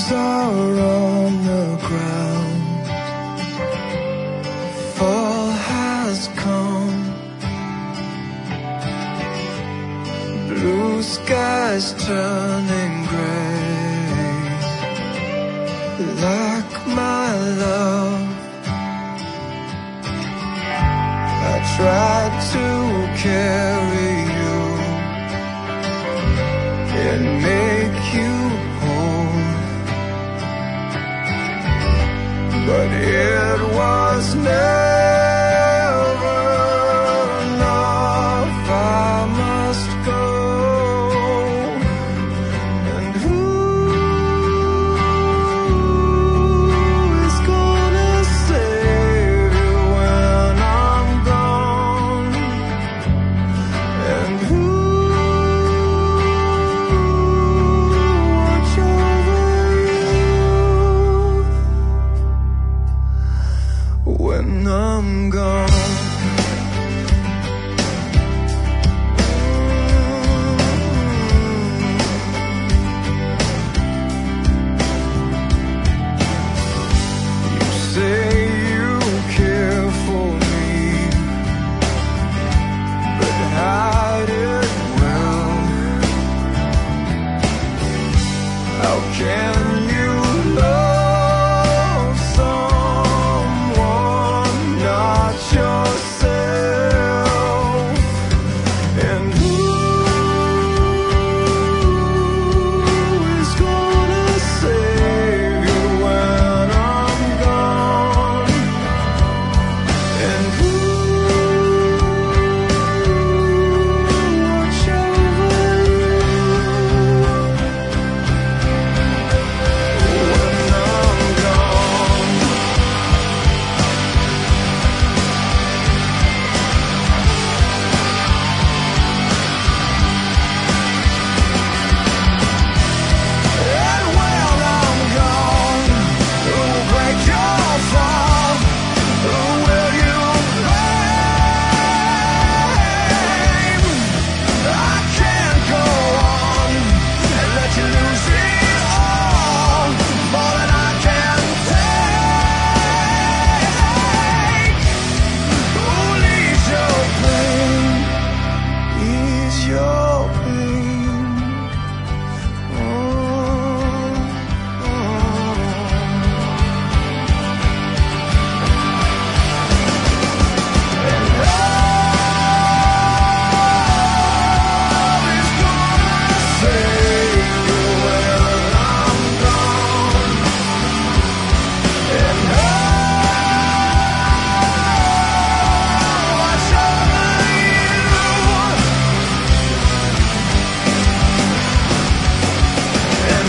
are on the ground. Fall has come. Blue skies turning gray. Like my love, I tried to carry you and make you whole, but it was never enough. I must go. And who is gonna save you when I'm gone? And who watch over you when I'm gone? Say you care for me, but hide it well. How can you love someone not yourself? And who is gonna save you when I'm gone? And who watch over you when I'm gone? And when I'm gone, who will break your fall? Who will you blame? I can't go on and let you lose it all. More than I can take. Who leaves your pain? Ease your pain. And love is gonna save you when I'm gone. And watch over you. And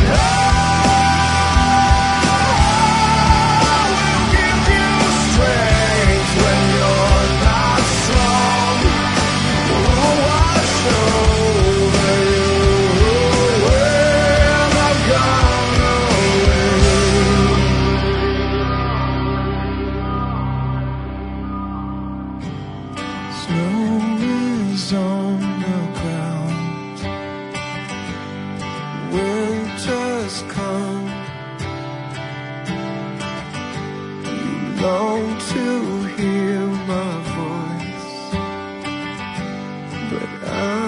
will give you strength when you're not strong. Will watch over you when I've gone away. Snow is on the ground. Winter's come. You long to hear my voice, but I